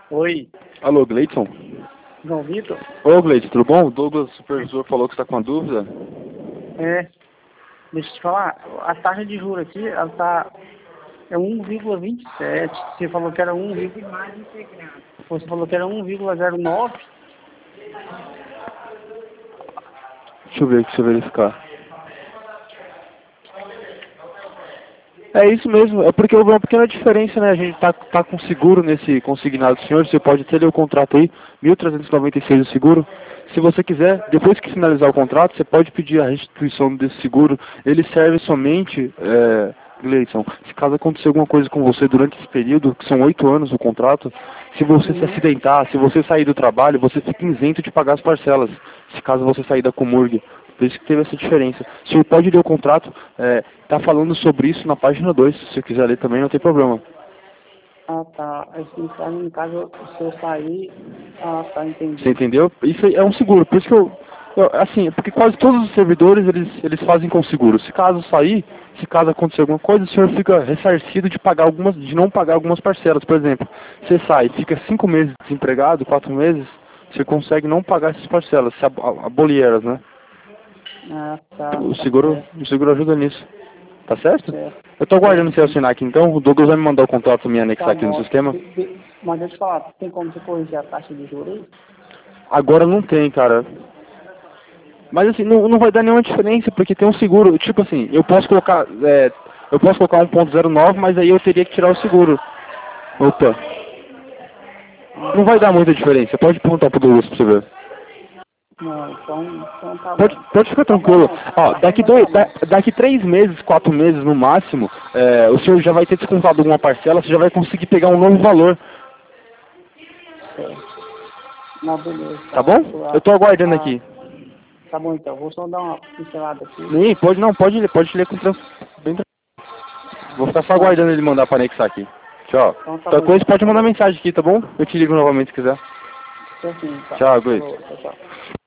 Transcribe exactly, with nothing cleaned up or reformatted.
Oi, Alô, Gleidson? João Vitor? Ô, Gleidson, tudo bom? O Douglas, supervisor, falou que está com uma dúvida. É, deixa eu te falar, a taxa de juros aqui, ela tá, é um vírgula vinte e sete, você falou que era um, você falou que era um vírgula zero nove, Deixa eu ver aqui, deixa eu verificar. É isso mesmo, é porque houve uma pequena diferença, né? A gente tá, tá com seguro nesse consignado do senhor, você pode ter o contrato aí, mil trezentos e noventa e seis o seguro. Se você quiser, depois que finalizar o contrato, você pode pedir a restituição desse seguro. Ele serve somente, é, Gleison, se caso acontecer alguma coisa com você durante esse período, que são oito anos o contrato, se você se uhum. acidentar, se você sair do trabalho, você fica isento de pagar as parcelas, se caso você sair da Comurg. Por isso que teve essa diferença. O senhor pode ler o contrato, está é, falando sobre isso na página dois, se você quiser ler também, não tem problema. Ah, tá, assim, tá, no caso, se eu sair, ah, tá, entendi. Você entendeu? Isso é um seguro, por isso que eu, eu assim, porque quase todos os servidores, eles, eles fazem com seguro. Se caso sair, se caso acontecer alguma coisa, o senhor fica ressarcido de pagar algumas, de não pagar algumas parcelas. Por exemplo, você sai, fica cinco meses desempregado, quatro meses, você consegue não pagar essas parcelas, se ab- abolir elas, né? Ah, tá, O tá seguro, certo, o seguro ajuda nisso. Tá certo? certo, Eu tô aguardando certo, você sim. assinar aqui então. O Douglas vai me mandar o contrato pra me anexar Tá aqui no bom, sistema. de, de, mas deixa eu te falar, tem como você corrigir a taxa de juros aí? Agora não tem, cara. Mas assim, não, não vai dar nenhuma diferença, porque tem um seguro. Tipo assim, eu posso colocar. É, eu posso colocar um ponto zero nove, mas aí eu teria que tirar o seguro. Opa. Não vai dar muita diferença. Pode perguntar pro Douglas pra você ver. Não, então, então tá Pode, bom. pode ficar Tá bom, tranquilo. não, Ó, tá bom, daqui, mas tá dois, da- bom. daqui três meses, quatro meses no máximo, é, o senhor já vai ter descontado alguma parcela, você já vai conseguir pegar um novo valor. Certo. Não, beleza, Tá tá. bom? Eu Ah, tô aguardando ah, aqui. tá bom então, vou só dar uma pincelada aqui. Nem, pode não, pode ler, pode ler com trans... bem tranquilo. Vou ficar só Pronto. aguardando ele mandar pra anexar aqui. Tchau. Então tá Qualquer bom coisa então. pode mandar Falou. mensagem aqui, tá bom? Eu te ligo novamente se quiser. Certinho, tá. Tchau, Luiz. Falou, tchau, tchau.